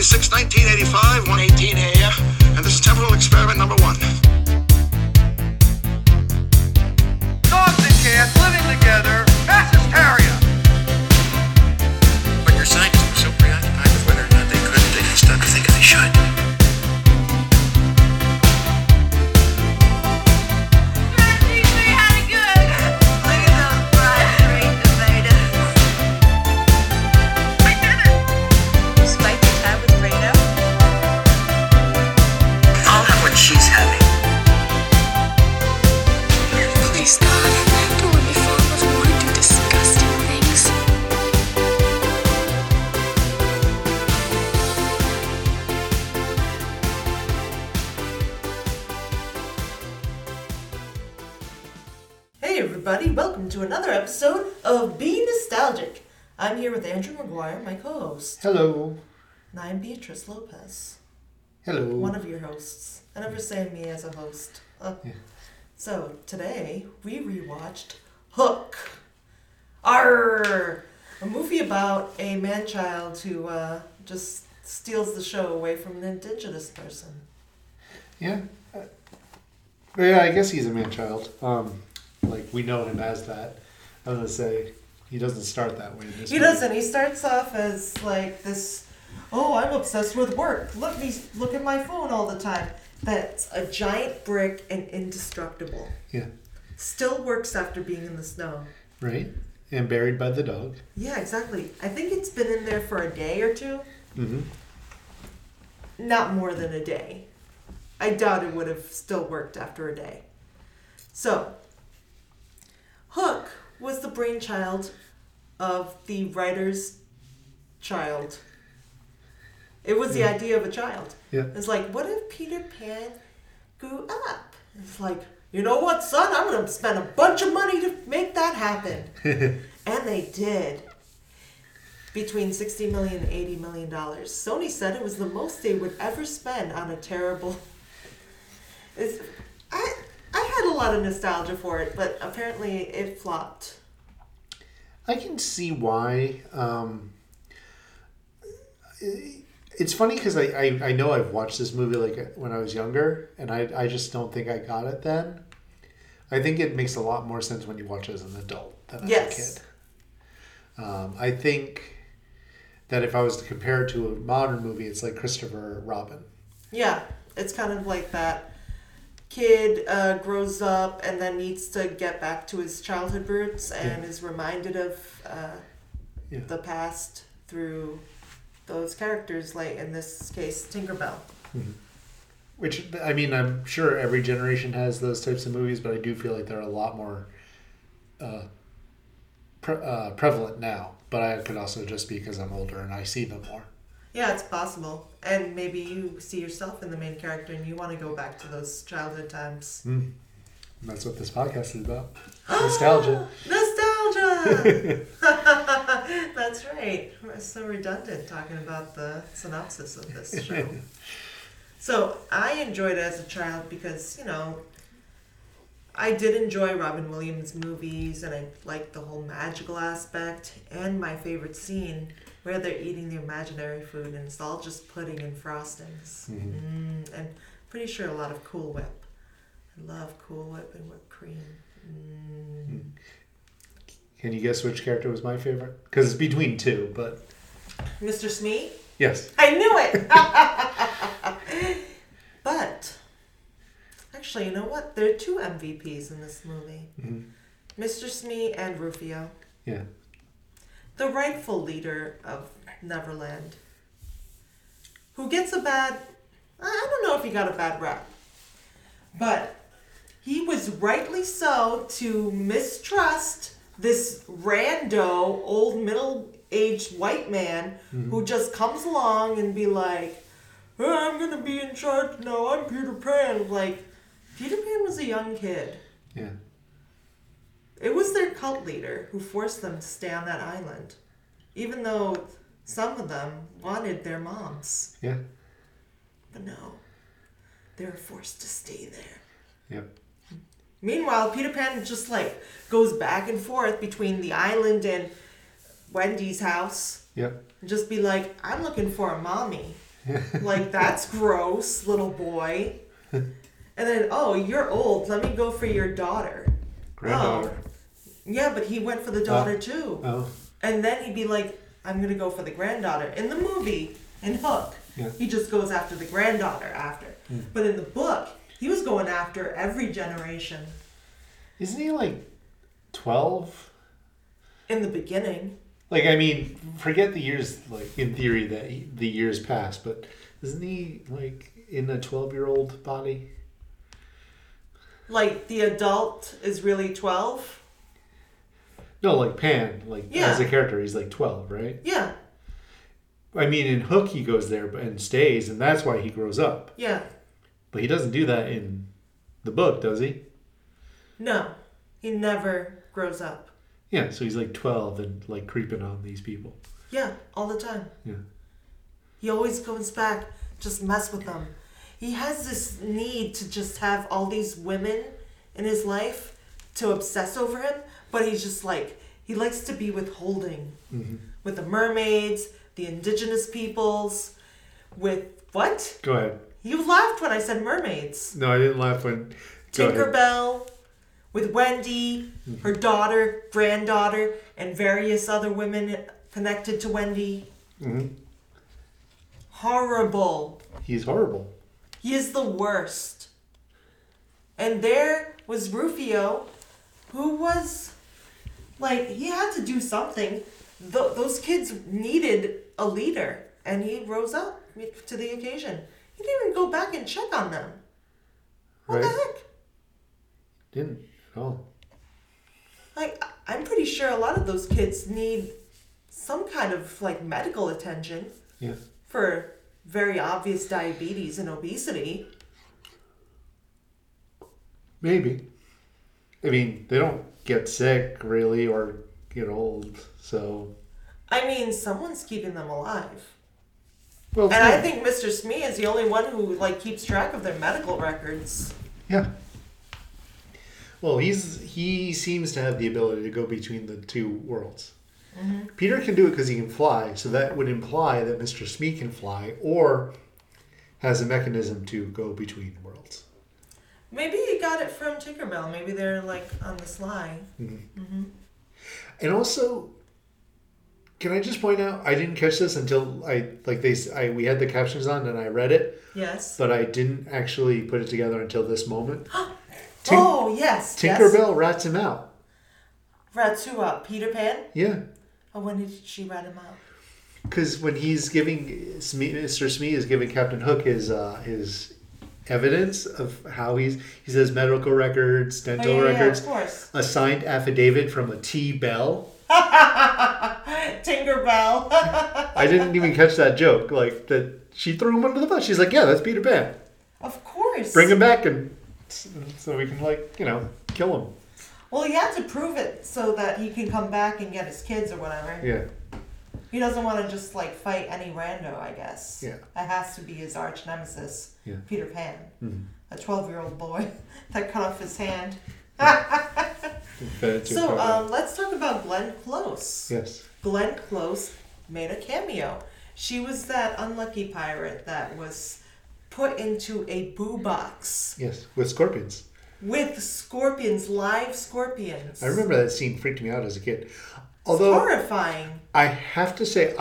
26, 1985, 1:18 a.m. And this is temporal experiment number 1. Dogs and cats living together, mass hysteria. But your scientists were so preoccupied with whether or not they could, they didn't stop to think they should. Everybody, welcome to another episode of Be Nostalgic. I'm here with Andrew McGuire, my co-host. Hello. And I'm Beatrice Lopez. Hello. One of your hosts. I never say me as a host. Yeah. So, today, we rewatched Hook. Arr! A movie about a man-child who just steals the show away from an indigenous person. Yeah. Yeah, I guess he's a man-child. Like, we know him as that. I was going to say, he doesn't start that way in this movie. Doesn't. He starts off as, like, this, oh, I'm obsessed with work. Look at my phone all the time. That's a giant brick and indestructible. Yeah. Still works after being in the snow. Right. And buried by the dog. Yeah, exactly. I think it's been in there for a day or two. Mm-hmm. Not more than a day. I doubt it would have still worked after a day. So, Hook was the brainchild of the writer's child. It was the idea of a child. Yeah. It's like, what if Peter Pan grew up? It's like, you know what, son? I'm going to spend a bunch of money to make that happen. And they did. Between $60 million and $80 million. Sony said it was the most they would ever spend on a terrible... I had a lot of nostalgia for it, but apparently it flopped. I can see why. It's funny because I know I've watched this movie like when I was younger, and I just don't think I got it then. I think it makes a lot more sense when you watch it as an adult than as a kid. I think that if I was to compare it to a modern movie, it's like Christopher Robin. Yeah, it's kind of like that. Kid grows up and then needs to get back to his childhood roots and is reminded of the past through those characters, like in this case, Tinkerbell. Mm-hmm. Which, I mean, I'm sure every generation has those types of movies, but I do feel like they're a lot more prevalent now. But I could also just be because I'm older and I see them more. Yeah, it's possible. And maybe you see yourself in the main character and you want to go back to those childhood times. Mm. That's what this podcast is about. Nostalgia. Nostalgia! That's right. It's so redundant talking about the synopsis of this show. So, I enjoyed it as a child because, I did enjoy Robin Williams movies and I liked the whole magical aspect. And my favorite scene where they're eating the imaginary food and it's all just pudding and frostings. Mm-hmm. And pretty sure a lot of Cool Whip. I love Cool Whip and whipped cream. Mm. Can you guess which character was my favorite? Because it's between two, but... Mr. Smee? Yes. I knew it! But, actually, you know what? There are two MVPs in this movie. Mm-hmm. Mr. Smee and Rufio. Yeah. The rightful leader of Neverland, who gets a bad... I don't know if he got a bad rap, but he was rightly so to mistrust this rando, old middle-aged white man who just comes along and be like, hey, I'm going to be in charge now, I'm Peter Pan. Like, Peter Pan was a young kid. Yeah. It was their cult leader who forced them to stay on that island, even though some of them wanted their moms. Yeah. But no, they were forced to stay there. Yep. Meanwhile, Peter Pan just goes back and forth between the island and Wendy's house. Yep. And just be like, I'm looking for a mommy. Like, that's gross, little boy. And then, oh, you're old. Let me go for your daughter. Granddaughter. Oh. Yeah, but he went for the daughter too. Oh. And then he'd be like, I'm going to go for the granddaughter. In the movie, in Hook, Yeah. he just goes after the granddaughter after. But in the book, he was going after every generation. Isn't he like 12? In the beginning. Like, I mean, forget the years, like, in theory, that the years pass, but isn't he, like, in a 12-year-old body? Like, the adult is really 12? No, like Pan, like, Yeah. as a character, he's like 12, right? Yeah, I mean, in Hook, he goes there and stays, and that's why he grows up. yeah. But he doesn't do that in the book, does he? No, he never grows up. Yeah, so he's like 12 and, like, creeping on these people. Yeah, all the time. Yeah. He always goes back, just mess with them. He has this need to just have all these women in his life to obsess over him, but he's just like, he likes to be withholding with the mermaids, the indigenous peoples, with what? Go ahead. You laughed when I said mermaids. No, I didn't laugh when... Go ahead. Tinkerbell, with Wendy, her daughter, granddaughter, and various other women connected to Wendy. Mm-hmm. Horrible. He's horrible. He is the worst. And there was Rufio, who was, like, he had to do something. Those kids needed a leader, and he rose up to the occasion. He didn't even go back and check on them. What the Right. heck? Didn't. Oh. Like, I'm pretty sure a lot of those kids need some kind of, like, medical attention Yeah. for very obvious diabetes and obesity. Maybe. I mean, they don't get sick, really, or get old, so... I mean, someone's keeping them alive. Well, And I think Mr. Smee is the only one who, like, keeps track of their medical records. Yeah. Well, he seems to have the ability to go between the two worlds. Mm-hmm. Peter can do it because he can fly, so that would imply that Mr. Smee can fly, or has a mechanism to go between worlds. Maybe he got it from Tinkerbell. Maybe they're, like, on the sly. And also, can I just point out, I didn't catch this until we had the captions on and I read it, Yes. but I didn't actually put it together until this moment. Oh, yes. Tinkerbell rats him out. Rats who up? Peter Pan? Yeah. Oh, when did she rat him out? Because when he's giving Mr. Smee is giving Captain Hook his evidence of how he says medical records, dental records, of course. a signed affidavit from a T. Bell. Tinkerbell. I didn't even catch that joke. Like that, she threw him under the bus. She's like, "Yeah, that's Peter Pan. Of course. Bring him back, and so we can kill him." Well, he had to prove it so that he can come back and get his kids or whatever. Yeah. He doesn't want to just fight any rando, I guess. Yeah. That has to be his arch nemesis, Yeah. Peter Pan, Mm-hmm. a 12-year-old boy that cut off his hand. So So let's talk about Glenn Close. yes. Glenn Close made a cameo. She was that unlucky pirate that was put into a boo box Yes, with scorpions. with scorpions, live scorpions. I remember that scene freaked me out as a kid. It's Although horrifying. I have to say,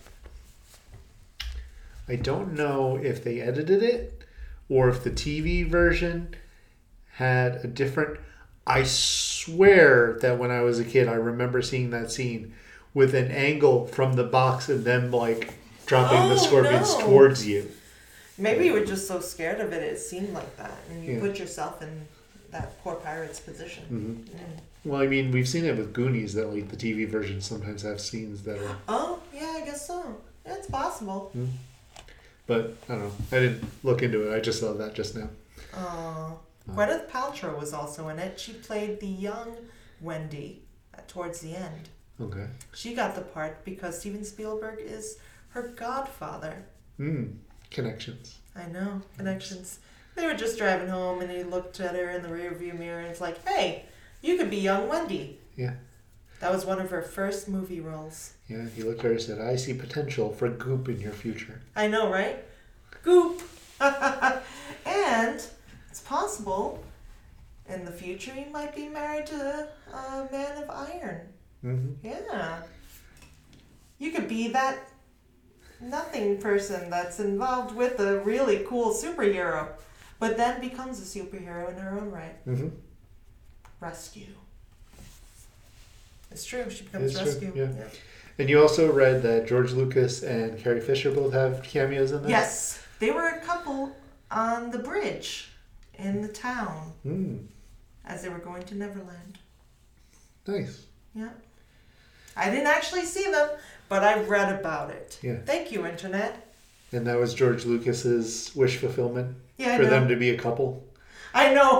I don't know if they edited it or if the TV version had a different. I swear that when I was a kid, I remember seeing that scene with an angle from the box and them dropping the scorpions no. towards you. Maybe you were just so scared of it, it seemed like that. And you Yeah. put yourself in that poor pirate's position. Well, I mean, we've seen it with Goonies that the TV versions sometimes have scenes that are. Oh, yeah, I guess so. Yeah, it's possible. But I don't know. I didn't look into it. I just saw that just now. Gwyneth Paltrow was also in it. She played the young Wendy towards the end. Okay. She got the part because Steven Spielberg is her godfather. Connections. I know, connections. They were just driving home and he looked at her in the rearview mirror and it's like, hey, you could be young Wendy. Yeah. That was one of her first movie roles. Yeah, he looked at her and said, I see potential for Goop in your future. I know, right? Goop. And it's possible in the future he might be married to a man of iron. Mm-hmm. Yeah. You could be that nothing person that's involved with a really cool superhero, but then becomes a superhero in her own right. Mm-hmm. Rescue. It's true. She becomes It's true, Rescue. yeah. And you also read that George Lucas and Carrie Fisher both have cameos in this? Yes. They were a couple on the bridge in the town as they were going to Neverland. Nice. Yeah. I didn't actually see them, but I read about it. Yeah. Thank you, Internet. And that was George Lucas's wish fulfillment Yeah, I for know. them to be a couple. I know.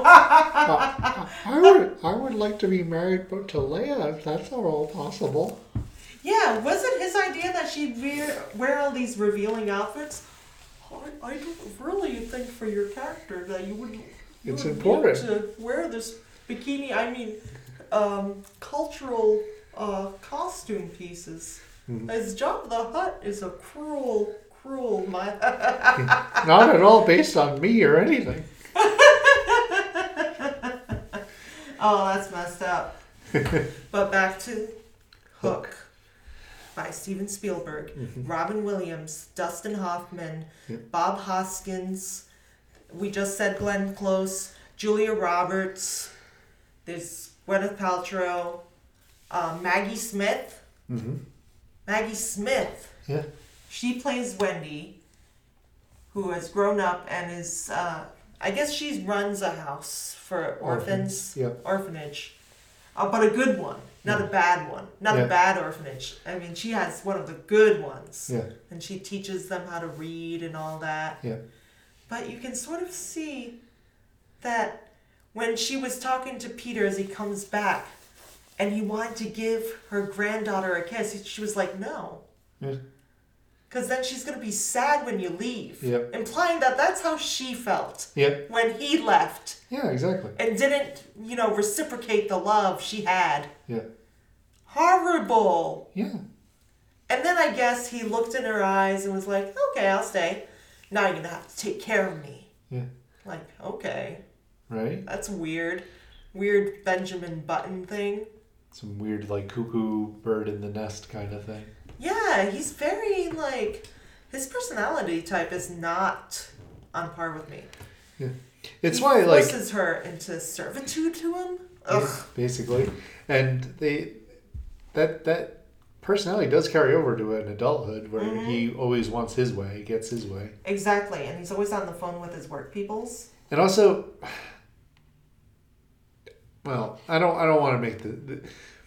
I would like to be married to Leia if that's at all possible. Yeah, was it his idea that she'd wear all these revealing outfits? I don't really think for your character that you wouldn't. It's would important. Be able to wear this bikini. I mean, cultural costume pieces. As Jabba the Hutt is a cruel man. Not at all based on me or anything. Oh, that's messed up. But back to Hook by Steven Spielberg, Robin Williams, Dustin Hoffman, Bob Hoskins. We just said Glenn Close, Julia Roberts. There's Gwyneth Paltrow, Maggie Smith. Mm-hmm. Maggie Smith. Yeah. She plays Wendy, who has grown up and is, I guess she runs a house for orphans. Yep. Orphanage. But a good one, not a bad one. Not a bad orphanage. I mean, she has one of the good ones. Yeah. And she teaches them how to read and all that. Yeah. But you can sort of see that when she was talking to Peter as he comes back and he wanted to give her granddaughter a kiss, she was like, no. Yeah. Because then she's going to be sad when you leave. Yep. Implying that that's how she felt Yep. when he left Yeah, exactly. and didn't, reciprocate the love she had. Yeah. Horrible. Yeah. And then I guess he looked in her eyes and was like, okay, I'll stay. Now you're going to have to take care of me. Yeah. Like, okay. Right? That's weird. Weird Benjamin Button thing. Some weird, like, cuckoo bird in the nest kind of thing. Yeah, he's very, his personality type is not on par with me. Yeah. It's He why, forces her into servitude to him. Ugh. basically. And that personality does carry over to an adulthood where he always wants his way, gets his way. Exactly, and he's always on the phone with his work peoples. And also, well, I don't want to make the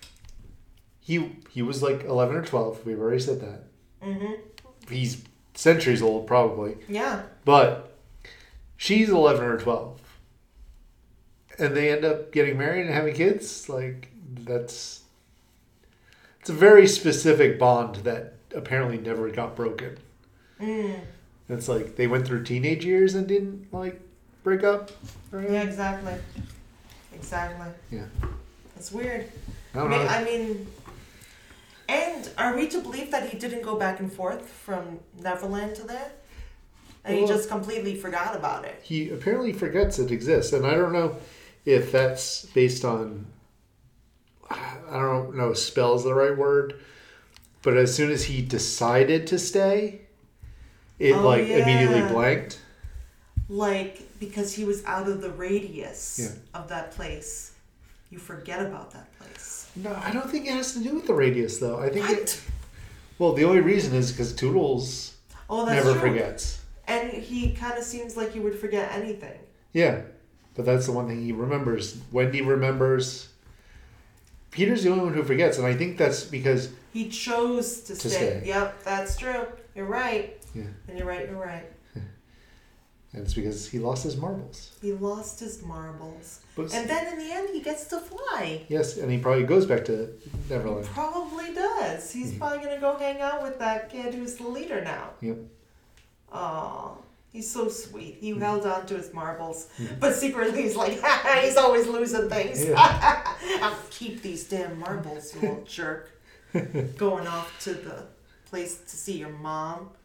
he was like 11 or 12. We've already said that. Mm-hmm. He's centuries old, probably. Yeah. But she's 11 or 12. And they end up getting married and having kids. Like, it's a very specific bond that apparently never got broken. It's like they went through teenage years and didn't, break up. Right? Yeah, exactly. Exactly. Yeah. It's weird. I don't know. I mean, and are we to believe that he didn't go back and forth from Neverland to there? And he Well, just completely forgot about it. He apparently forgets it exists. And I don't know if that's based on, I don't know if spell's the right word, but as soon as he decided to stay, it immediately blanked. Because he was out of the radius Yeah. of that place. You forget about that place. No, I don't think it has to do with the radius, though. I think What? well, the only reason is because Toodles Oh, that's never true. forgets. And he kind of seems like he would forget anything. Yeah, but that's the one thing he remembers. Wendy remembers. Peter's the only one who forgets, and I think that's because... He chose to stay. Yep, that's true. You're right. Yeah. And you're right. And it's because he lost his marbles. He lost his marbles. But- And then in the end, he gets to fly. Yes, and he probably goes back to He Neverland. probably does. He's probably going to go hang out with that kid who's the leader now. Yep. Aw, he's so sweet. He held on to his marbles. But secretly he's like, he's always losing things. Yeah. I'll keep these damn marbles, you old jerk. Going off to the place to see your mom.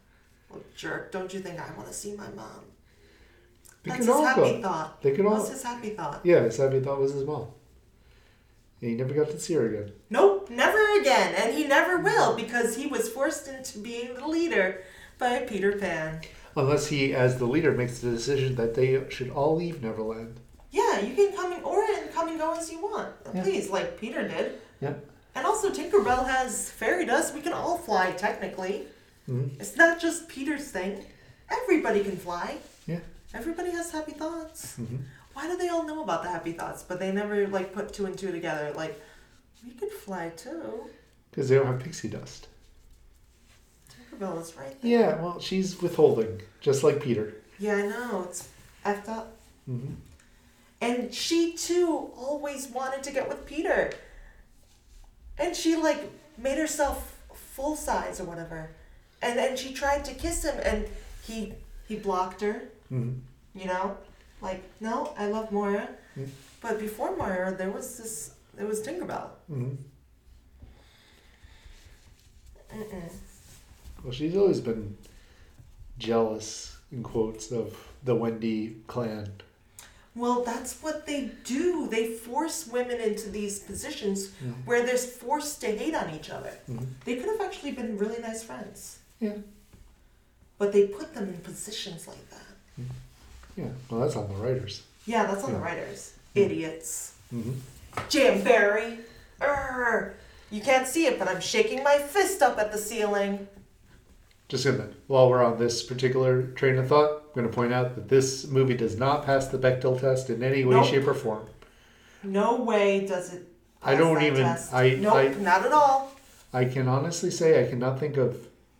Well, jerk, don't you think I want to see my mom? They That's could his all happy go. thought. They could all. What's his happy thought? Yeah, his happy thought was his mom. And he never got to see her again. Nope, never again. And he never will because he was forced into being the leader by Peter Pan. Unless he, as the leader, makes the decision that they should all leave Neverland. Yeah, you can come and go as you want. Yeah. Please, like Peter did. Yeah. And also Tinkerbell has fairy dust. We can all fly technically. Mm-hmm. It's not just Peter's thing. Everybody can fly. Yeah. Everybody has happy thoughts. Mm-hmm. Why do they all know about the happy thoughts, but they never like put two and two together? Like, we could fly too. Because they don't have pixie dust. Tinkerbell is right there. Yeah, well, she's withholding, just like Peter. Yeah, I know. It's effed up. Mm-hmm. And she too always wanted to get with Peter. And she like made herself full size or whatever. And then she tried to kiss him and he blocked her. Mm-hmm. You know? Like, no, I love Moira. Mm-hmm. But before Moira there was Tinkerbell. Mm-hmm. Mm-mm. Well, she's always been jealous, in quotes, of the Wendy clan. Well, that's what they do. They force women into these positions where they're forced to hate on each other. Mm-hmm. They could have actually been really nice friends. Yeah. But they put them in positions like that. Yeah, well, that's on the writers. Yeah, that's on the Yeah. writers. Idiots. Mm-hmm. Jamberry. You can't see it, but I'm shaking my fist up at the ceiling. Just gonna, while we're on this particular train of thought, I'm gonna point out that this movie does not pass the Bechdel test in any way, Nope. shape, or form. No way does it pass I don't that even. test. I Nope, not at all. I can honestly say I cannot think of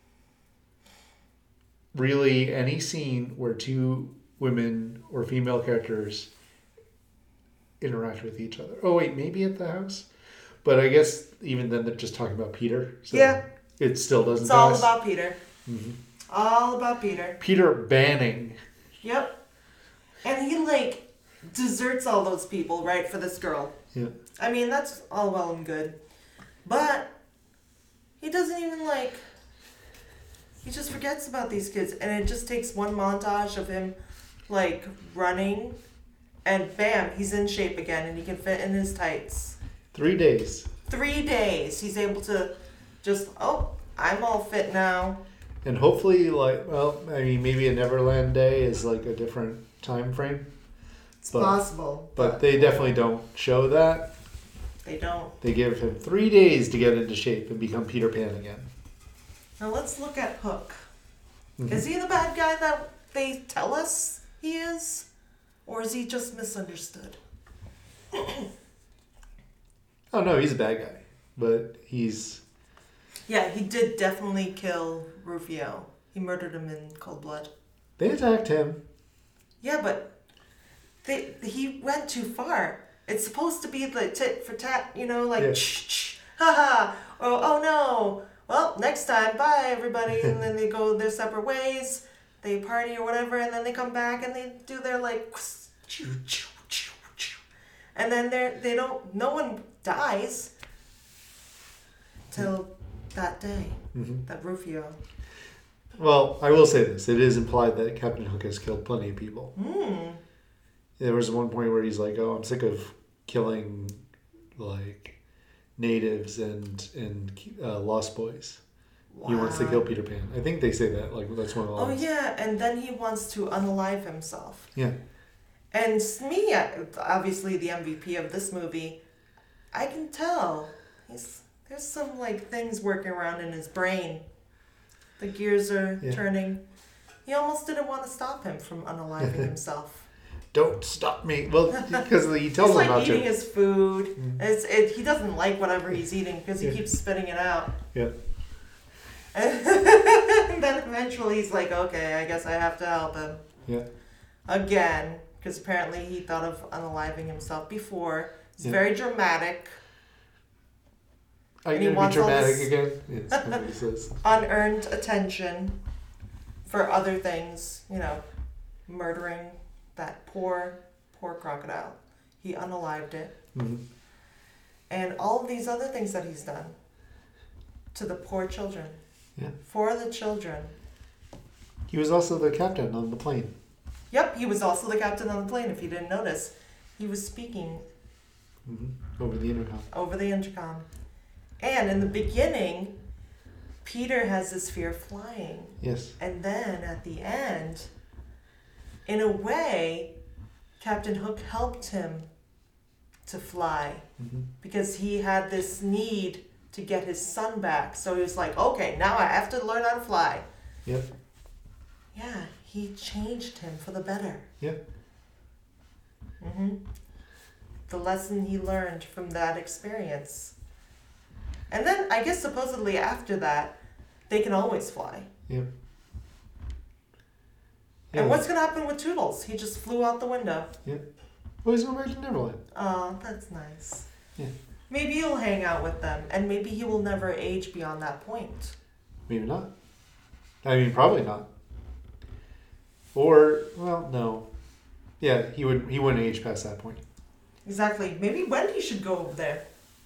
really any scene where two women or female characters interact with each other. Oh wait, maybe at the house, but I guess even then they're just talking about Peter. So Yeah. it still doesn't. It's all pass. about Peter. Mm-hmm. All about Peter. Peter Banning. Yep. And he like deserts all those people, right, for this girl. Yeah. I mean, that's all well and good. But he doesn't even like he just forgets about these kids and it just takes one montage of him like running and bam, he's in shape again and he can fit in his tights. 3 days. 3 days he's able to just I'm all fit now. And hopefully, like, well, I mean, maybe a Neverland Day is like a different time frame. It's possible. But they definitely don't show that. They don't. They give him 3 days to get into shape and become Peter Pan again. Now let's look at Hook. Mhm. Is he the bad guy that they tell us he is? Or is he just misunderstood? Oh no, he's a bad guy, but he's Yeah, he did definitely kill Rufio. He murdered him in cold blood. they attacked him. Yeah, but he went too far. It's supposed to be like tit for tat, you know, like Yeah. haha, or oh no, well next time, bye everybody, and then they go their separate ways, they party or whatever, and then they come back and they do their like, and then no one dies till that day, Mhm. that Rufio. Well, I will say this: it is implied that Captain Hook has killed plenty of people. There was one point where he's like, "Oh, I'm sick of killing like natives and Lost Boys." He wants to kill Peter Pan. I think they say that. Like that's one of the Oh lines. yeah, and then he wants to unalive himself. Yeah. And me, obviously the MVP of this movie, I can tell there's some like things working around in his brain. The gears are turning. He almost didn't want to stop him from unaliving himself. Don't stop me. Well, because he tells He's him like not eating to. his food. He doesn't like whatever he's eating because he keeps spitting it out. Yeah. And then eventually he's like, okay, I guess I have to help him. Yeah. Again, because apparently he thought of unaliving himself before. It's Yeah. very dramatic. Are And you he going to be wants all dramatic this- again? Yes, that's what he says. Unearned attention for other things, you know, murdering that poor crocodile. He unalived it. Mhm. And all of these other things that he's done to the poor children. Yeah. For the children. He was also the captain on the plane. Yep, he was also the captain on the plane, if you didn't notice. He was speaking Over the intercom. over the intercom. And in the beginning, Peter has this fear of flying. Yes. And then at the end, in a way, Captain Hook helped him to fly because he had this need to get his son back. So he was like, okay, now I have to learn how to fly. Yep. Yeah, he changed him for the better. Yep. The lesson he learned from that experience. And then I guess supposedly after that, they can always fly. Yep. And what's going to happen with Toodles? He just flew out the window. Yep. Well, he's going back to Neverland. Oh, that's nice. Yeah. Maybe he'll hang out with them, and maybe he will never age beyond that point. Maybe not. I mean, probably not. Or, well, no. Yeah, he wouldn't age past that point. Exactly. Maybe Wendy should go over there.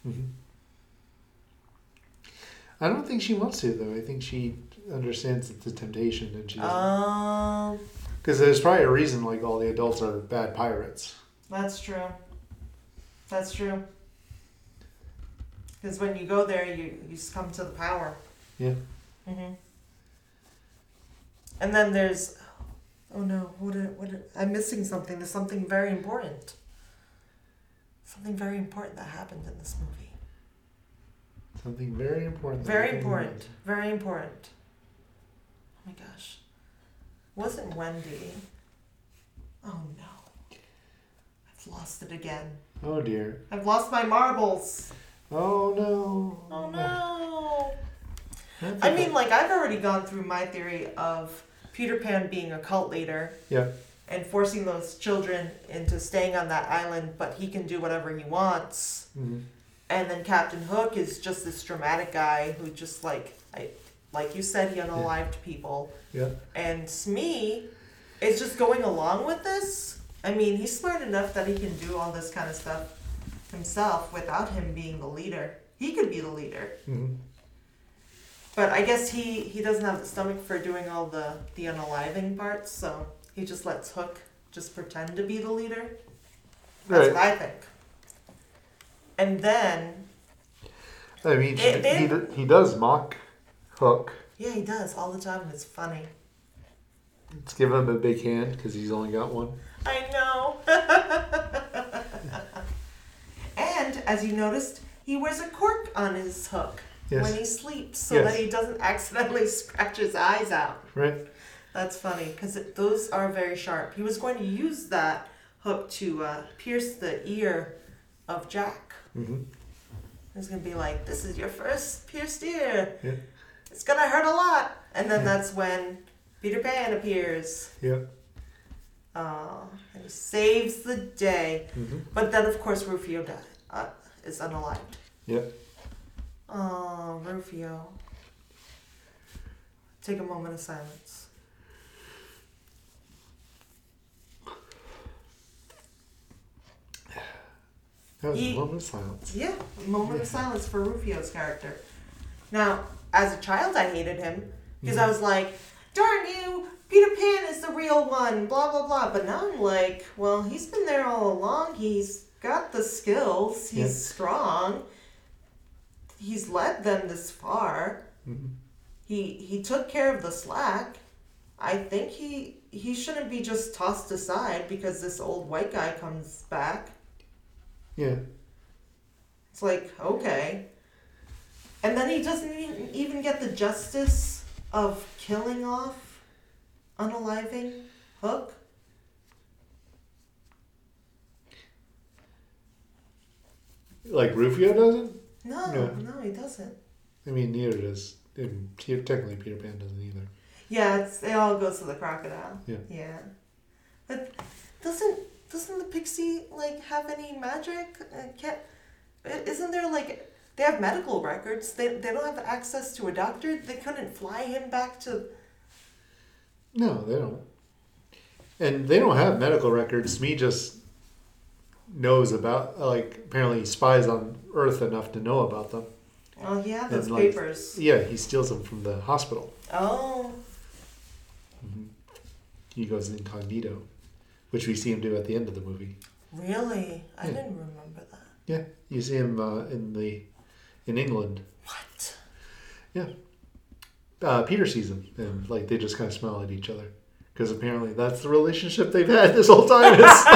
I don't think she wants to, though. I think she understands it's a temptation, and she doesn't. Because there's probably a reason, like, all the adults are bad pirates. That's true. That's true. Because when you go there, you succumb to the power. Yeah. And then there's, oh no, I'm missing something. There's something very important. Something very important that happened in this movie. Something very important. Very important. Very important. Oh my gosh. Wasn't Wendy? Oh no. I've lost it again. Oh dear. I've lost my marbles. Oh no. Oh no. That's I okay. mean, like, I've already gone through my theory of Peter Pan being a cult leader Yeah. and forcing those children into staying on that island, but he can do whatever he wants. And then Captain Hook is just this dramatic guy who just, like you said, he unalived people. Yeah. And Smee is just going along with this. I mean, he's smart enough that he can do all this kind of stuff himself without him being the leader. He could be the leader. But I guess he doesn't have the stomach for doing all the unaliving parts, so he just lets Hook just pretend to be the leader. That's Right. what I think. And then, I mean, They- he does mock Hook. yeah, he does all the time, and it's funny. Let's give him a big hand because he's only got one. I know. And, as you noticed, he wears a cork on his hook Yes. when he sleeps so Yes. that he doesn't accidentally scratch his eyes out. Right. That's funny, because those are very sharp. He was going to use that hook to pierce the ear of Jack. He's going to be like, this is your first pierced ear. Yeah. It's going to hurt a lot. And then that's when Peter Pan appears. Yeah. And he saves the day. But then, of course, Rufio is unalived. Yeah. Oh, Rufio. Take a moment of silence. That was a moment of silence. Yeah, a moment of silence for Rufio's character. Now, as a child, I hated him because I was like, darn you, Peter Pan is the real one, blah, blah, blah. But now I'm like, well, he's been there all along. He's got the skills. He's strong. He's led them this far. He took care of the slack. I think he shouldn't be just tossed aside because this old white guy comes back. Yeah. It's like, okay. And then he doesn't even get the justice of killing off, unaliving Hook. Like Rufio doesn't? No, he doesn't. I mean, neither does. Technically, Peter Pan doesn't either. Yeah, it all goes to the crocodile. Yeah. Yeah. But doesn't the pixie, like, have any magic? Isn't there, like, they have medical records. They don't have access to a doctor. They couldn't fly him back to... No, they don't. And they don't have medical records. Smee just knows about, like, apparently he spies on Earth enough to know about them. Oh, yeah, those And, like, papers. Yeah, he steals them from the hospital. Oh. he goes incognito, which we see him do at the end of the movie. Really? I didn't remember that. Yeah, you see him in England. What? Yeah. Peter sees him, and like they just kind of smile at each other because apparently that's the relationship they've had this whole time.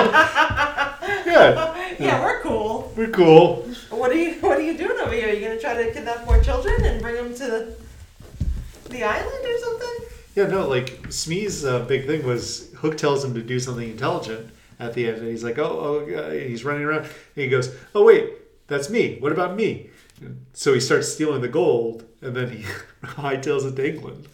Yeah, we're cool. We're cool. What are you doing over here? Are you gonna try to kidnap more children and bring them to the island or something? Yeah, no, like Smee's big thing was Hook tells him to do something intelligent at the end, and he's like, he's running around, and he goes, oh wait, that's me. What about me? So he starts stealing the gold, and then he hightails it to England.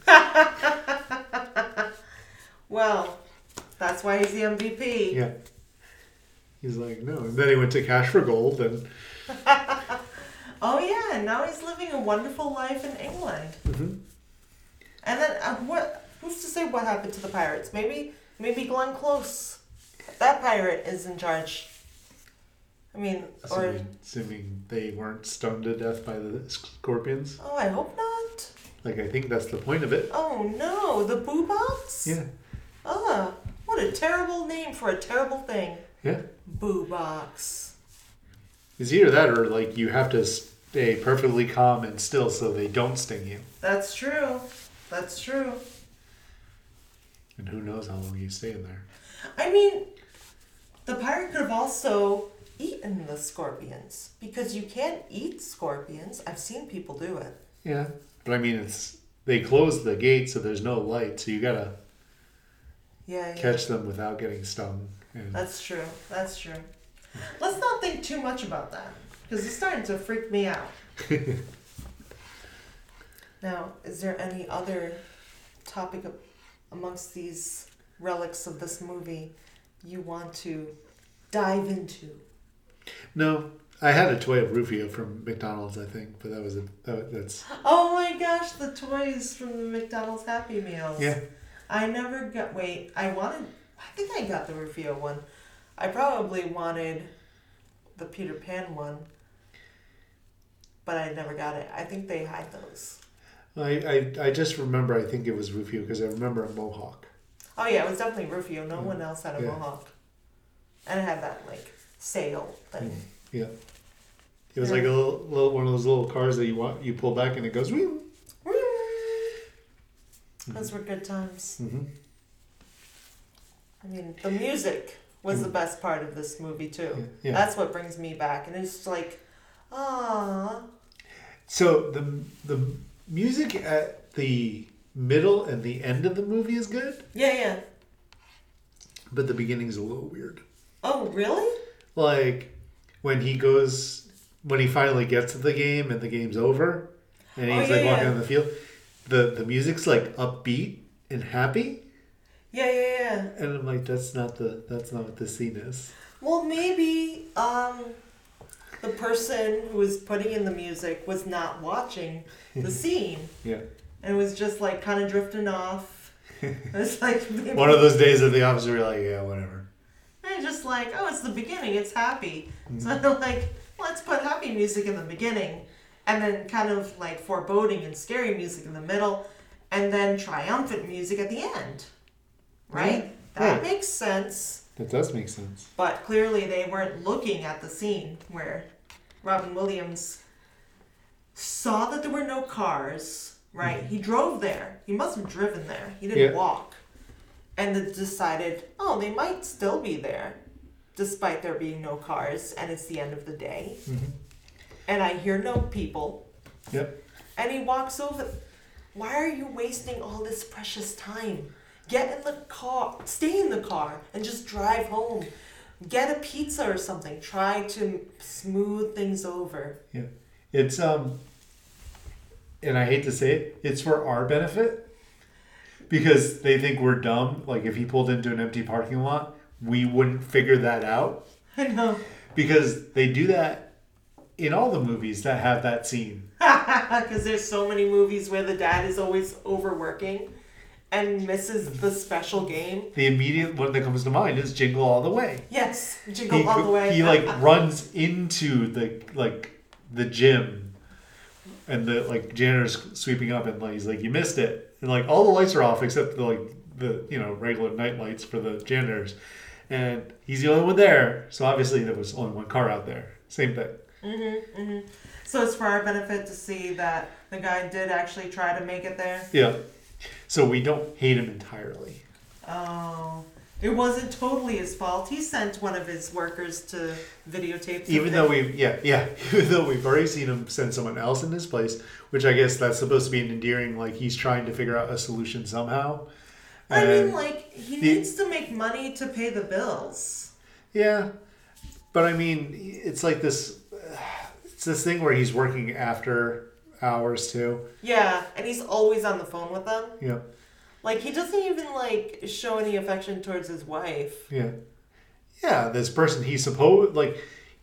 Well, that's why he's the MVP. Yeah. He's like, no. And then he went to Cash for Gold, and... Oh, yeah, and now he's living a wonderful life in England. Mm-hmm. And then, who's to say what happened to the pirates? Maybe Glenn Close, that pirate, is in charge. I mean, Assuming they weren't stoned to death by the scorpions. Oh, I hope not. Like, I think that's the point of it. Oh, no, the Boo Box? Yeah. What a terrible name for a terrible thing. Yeah. Boo Box. It's either that or, like, you have to stay perfectly calm and still so they don't sting you. That's true. That's true. And who knows how long you stay in there. I mean, the pirate could have also eaten the scorpions. Because you can't eat scorpions. I've seen people do it. Yeah. But, I mean, they close the gate so there's no light. So you got to catch them without getting stung. And... That's true. That's true. Let's not think too much about that. Because it's starting to freak me out. Now, is there any other topic amongst these relics of this movie you want to dive into? No. I had a toy of Rufio from McDonald's, I think. But that's... Oh my gosh, the toys from the McDonald's Happy Meals. Yeah. I never got... Wait, I think I got the Rufio one. I probably wanted the Peter Pan one, but I never got it. I think they hide those. I just remember, I think it was Rufio because I remember a mohawk. Oh yeah, it was definitely Rufio. No one else had a mohawk. And it had that, like, sail thing. Yeah. It was like a little one of those little cars that you pull back and it goes... Woo! Those were good times. Mm-hmm. I mean, the music was the best part of this movie, too. Yeah. That's what brings me back. And it's like, ah. So the music at the middle and the end of the movie is good. Yeah. But the beginning's a little weird. Oh, really? Like, when he finally gets to the game and the game's over, and he's walking on the field, the music's like upbeat and happy. Yeah. And I'm like, that's not what this scene is. Well, maybe the person who was putting in the music was not watching the scene. Yeah. And was just like kind of drifting off. It's like maybe, one of those days at the office where you're like, yeah, whatever. And just like, oh, it's the beginning, it's happy. Mm-hmm. So I'm like, let's put happy music in the beginning, and then kind of like foreboding and scary music in the middle, and then triumphant music at the end. Right? That makes sense. That does make sense. But clearly they weren't looking at the scene where Robin Williams saw that there were no cars, right? Mm-hmm. He drove there. He must have driven there. He didn't walk. And then decided, oh, they might still be there, despite there being no cars, and it's the end of the day. Mm-hmm. And I hear no people. Yep. And he walks over. Why are you wasting all this precious time? Get in the car, stay in the car, and just drive home. Get a pizza or something. Try to smooth things over. Yeah. It's, and I hate to say it, it's for our benefit. Because they think we're dumb. Like, if he pulled into an empty parking lot, we wouldn't figure that out. I know. Because they do that in all the movies that have that scene. Because there's so many movies where the dad is always overworking and misses the special game. The immediate one that comes to mind is Jingle All the Way. Yes, Jingle All the Way. He runs into the gym and the like janitor's sweeping up, and like he's like, "You missed it," and like all the lights are off except the regular night lights for the janitors, and he's the only one there. So obviously there was only one car out there. Same thing. So it's for our benefit to see that the guy did actually try to make it there. Yeah. So we don't hate him entirely. Oh, it wasn't totally his fault. He sent one of his workers to videotape something. Even though we've already seen him send someone else in his place, which I guess that's supposed to be an endearing, like he's trying to figure out a solution somehow. I mean, like, he needs to make money to pay the bills. Yeah, but I mean, it's like this. It's this thing where he's working after hours too. Yeah, and he's always on the phone with them. Yeah. Like, he doesn't even, like, show any affection towards his wife. Yeah. Yeah, this person he's supposed, like,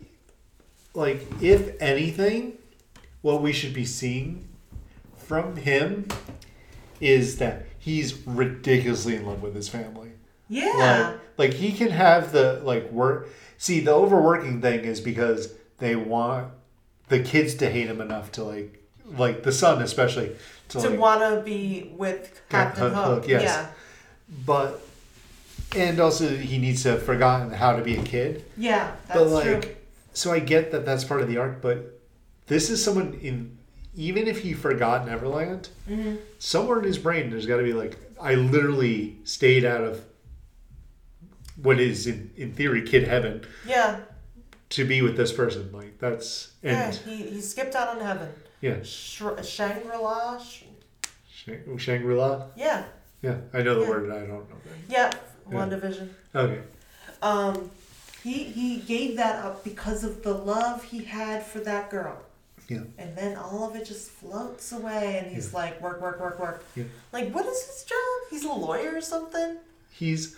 if anything, what we should be seeing from him is that he's ridiculously in love with his family. Yeah. Like he can have the, like, work. See, the overworking thing is because they want the kids to hate him enough to, like the son especially, to want to be with Captain Hook. Yes. Yeah. But, and also he needs to have forgotten how to be a kid. Yeah, that's true. So I get that that's part of the arc, but this is someone even if he forgot Neverland, somewhere in his brain there's got to be like, I literally stayed out of what is in theory kid heaven. Yeah. To be with this person, like that's he skipped out on heaven. Yeah. Shangri-La. Shangri-La. Yeah. Yeah, I know the word. I don't know that. Yeah, WandaVision. Okay. He gave that up because of the love he had for that girl. Yeah. And then all of it just floats away, and he's like, work. Yeah. Like, what is his job? He's a lawyer or something? He's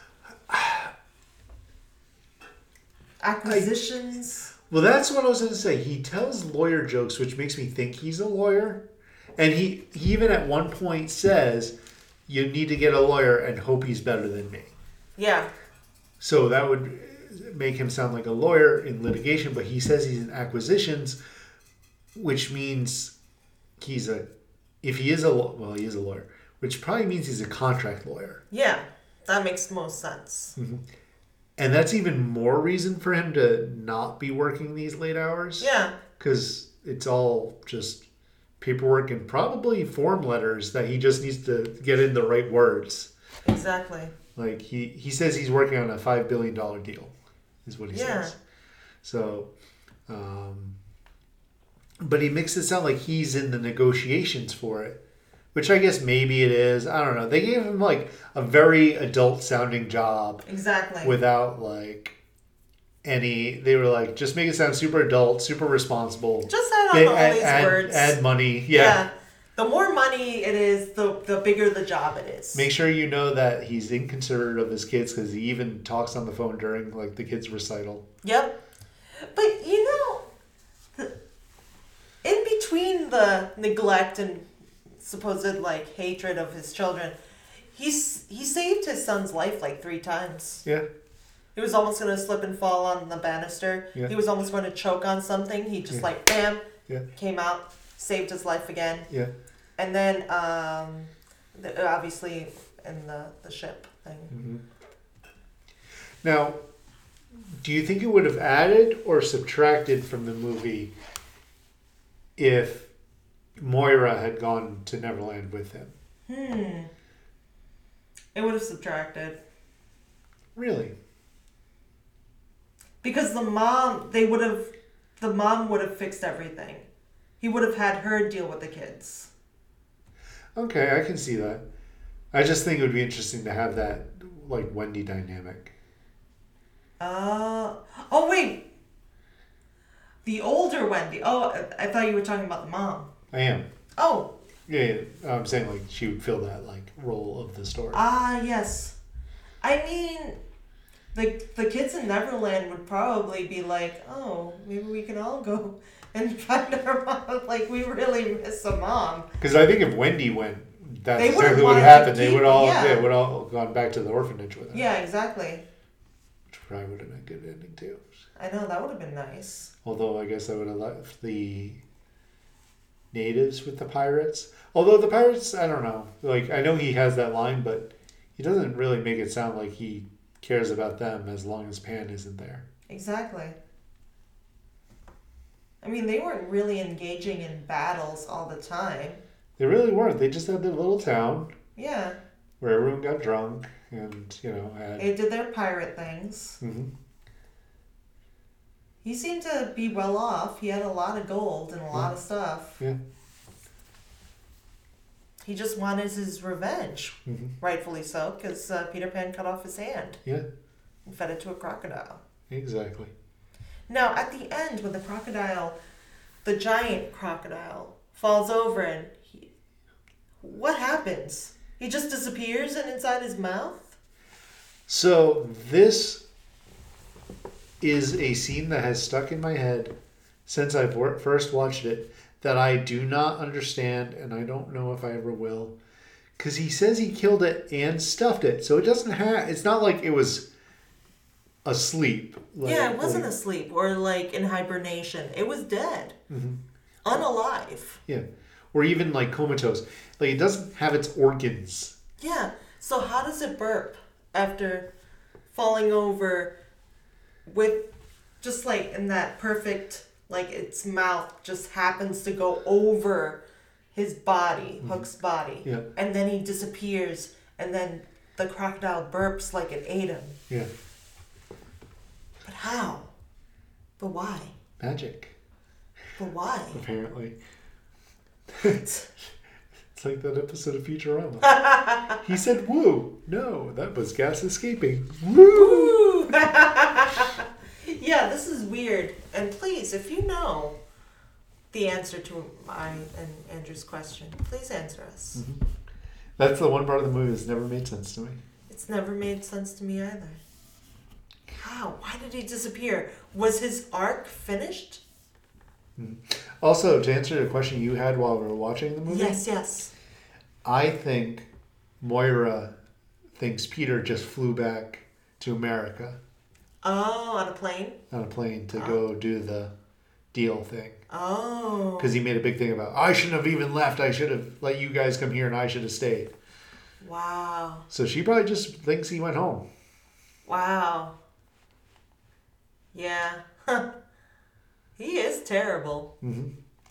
acquisitions. Well, that's what I was going to say. He tells lawyer jokes, which makes me think he's a lawyer. And he even at one point says, you need to get a lawyer and hope he's better than me. Yeah. So that would make him sound like a lawyer in litigation, but he says he's in acquisitions, which means he is a lawyer, which probably means he's a contract lawyer. Yeah, that makes most sense. Mm-hmm. And that's even more reason for him to not be working these late hours. Yeah. Because it's all just paperwork and probably form letters that he just needs to get in the right words. Exactly. Like he says he's working on a $5 billion deal, is what he says. So, but he makes it sound like he's in the negotiations for it. Which I guess maybe it is. I don't know. They gave him like a very adult sounding job. Exactly. Without like they were like, just make it sound super adult, super responsible. Just add on all these words. Add money. Yeah. The more money it is, the bigger the job it is. Make sure you know that he's inconsiderate of his kids because he even talks on the phone during like the kids' recital. Yep. But in between the neglect and supposed like hatred of his children, he saved his son's life like 3 times. Yeah. He was almost going to slip and fall on the banister. Yeah. He was almost going to choke on something. He just like bam, came out, saved his life again. Yeah. And then obviously in the ship thing. Mm-hmm. Now, do you think it would have added or subtracted from the movie if Moira had gone to Neverland with him? It would have subtracted. Really? Because the mom would have fixed everything. He would have had her deal with the kids. Okay, I can see that. I just think it would be interesting to have that like Wendy dynamic. Oh wait. The older Wendy. Oh, I thought you were talking about the mom. I am. Oh. Yeah, I'm saying like she would fill that like role of the story. Yes. I mean, the kids in Neverland would probably be like, oh, maybe we can all go and find our mom. Like, we really miss a mom. Because I think if Wendy went, that's exactly what happened. They would all gone back to the orphanage with her. Yeah, exactly. Which probably would have been a good ending too. I know, that would have been nice. Although I guess I would have left the natives with the pirates. Although the pirates, I don't know. Like, I know he has that line, but he doesn't really make it sound like he cares about them as long as Pan isn't there. Exactly. I mean, they weren't really engaging in battles all the time. They really weren't. They just had their little town Yeah. where everyone got drunk and, you know, had... They did their pirate things. Mm-hmm. He seemed to be well off. He had a lot of gold and a lot of stuff. Yeah. He just wanted his revenge, Mm-hmm. rightfully so, because Peter Pan cut off his hand Yeah, and fed it to a crocodile. exactly. Now, at the end, when the crocodile, the giant crocodile, falls over and what happens? He just disappears and inside his mouth? So this is a scene that has stuck in my head since I first watched it that I do not understand, and I don't know if I ever will. Because he says he killed it and stuffed it, so it doesn't have... It's not like it was asleep. Yeah, it wasn't asleep or like in hibernation. It was dead. Mm-hmm. Unalive. Yeah. Or even like comatose. Like, it doesn't have its organs. Yeah. So how does it burp after falling over with just like in that perfect, like its mouth just happens to go over his body, Hook's body. Yeah. And then he disappears and then the crocodile burps like it ate him. Yeah. But how? But why? Magic, But why? apparently. It's like that episode of Futurama. He said, woo. No, that was gas escaping. Woo! Yeah, this is weird. And please, if you know the answer to mine and Andrew's question, please answer us. Mm-hmm. That's the one part of the movie that's never made sense to me. It's never made sense to me either. How? Why did he disappear? Was his arc finished? Also, to answer the question you had while we were watching the movie, Yes. I think Moira thinks Peter just flew back to America Oh, on a plane? on a plane to go do the deal thing. Oh. Because he made a big thing about, I shouldn't have even left. I should have let you guys come here and I should have stayed. Wow. So she probably just thinks he went home. Wow. Yeah. He is terrible. Mm-hmm.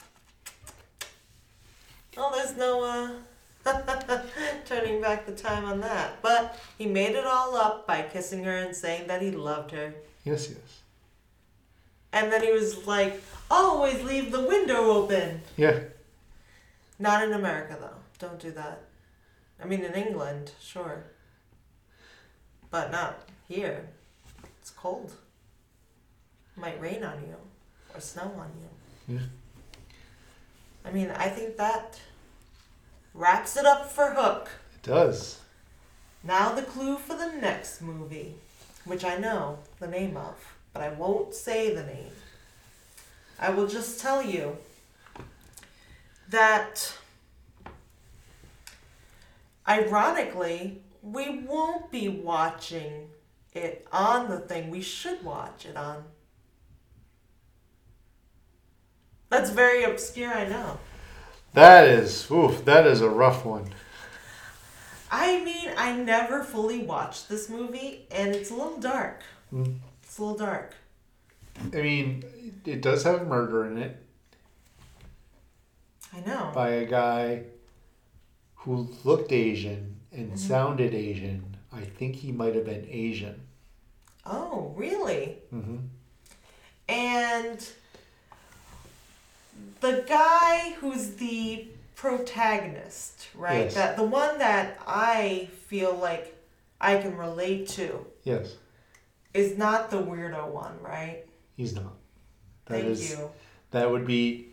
Well, there's no turning back the time on that. But he made it all up by kissing her and saying that he loved her. Yes. And then he was like, always leave the window open. Yeah. Not in America, though. Don't do that. I mean, in England, sure. But not here. It's cold. It might rain on you or snow on you. Yeah. I mean, I think that wraps it up for Hook. It does. Now the clue for the next movie, which I know the name of, but I won't say the name. I will just tell you that, ironically, we won't be watching it on the thing we should watch it on. That's very obscure, I know. That is a rough one. I mean, I never fully watched this movie, and it's a little dark. It's a little dark. I mean, it does have murder in it. I know. By a guy who looked Asian and sounded Asian. I think he might have been Asian. Oh, really? Mm-hmm. And the guy who's the protagonist, right? Yes. That the one that I feel like I can relate to Yes. is not the weirdo one, right? He's not. Thank you. That would be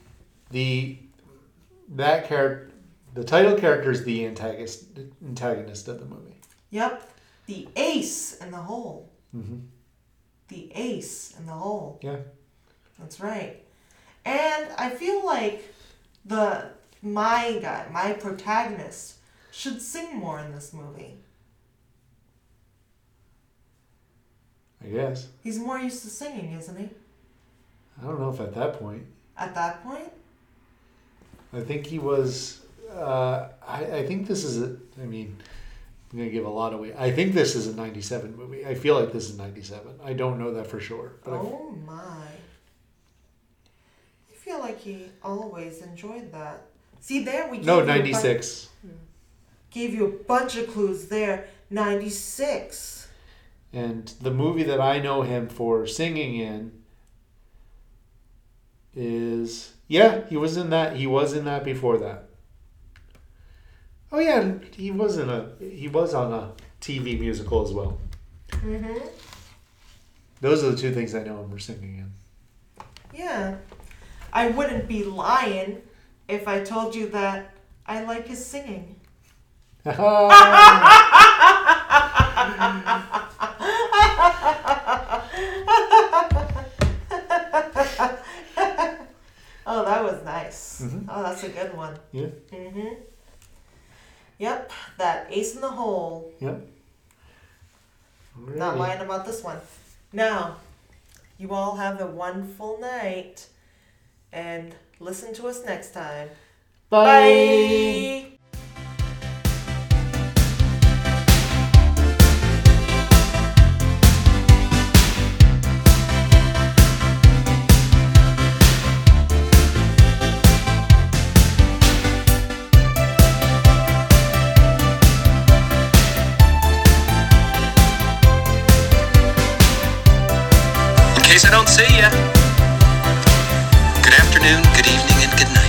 that character. The title character is the antagonist of the movie. Yep. The ace in the hole. Mm-hmm. The ace in the hole. Yeah. That's right. And I feel like my protagonist, should sing more in this movie. I guess. He's more used to singing, isn't he? I don't know if at that point. At that point? I think he was. I think this is a. I mean, I'm gonna give a lot away. I think this is a '97 movie. I feel like this is '97. I don't know that for sure. But oh my! I feel like he always enjoyed that. See there, we gave '96. Gave you a bunch of clues there. '96. And the movie that I know him for singing in is he was in that. He was in that before that. Oh yeah, he was on a TV musical as well. Mhm. Those are the two things I know him for singing in. Yeah, I wouldn't be lying if I told you that I like his singing. Oh, that was nice. Mm-hmm. Oh, that's a good one. Yeah. Mhm. Yep, that ace in the hole. Yep. Not lying about this one. Now, you all have a wonderful night, and listen to us next time. Bye. In case I don't see ya, good afternoon, good evening, and good night.